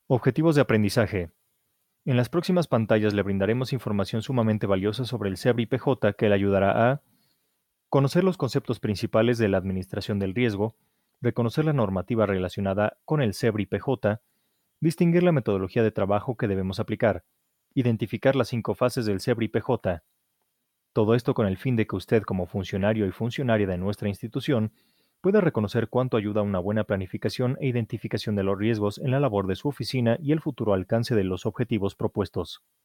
Objetivos de aprendizaje. En las próximas pantallas le brindaremos información sumamente valiosa sobre el CEBRI-PJ que le ayudará a conocer los conceptos principales de la administración del riesgo, reconocer la normativa relacionada con el CEBRI-PJ, distinguir la metodología de trabajo que debemos aplicar, identificar las 5 fases del CEBRI-PJ. Todo esto con el fin de que usted, como funcionario y funcionaria de nuestra institución, pueda reconocer cuánto ayuda una buena planificación e identificación de los riesgos en la labor de su oficina y el futuro alcance de los objetivos propuestos.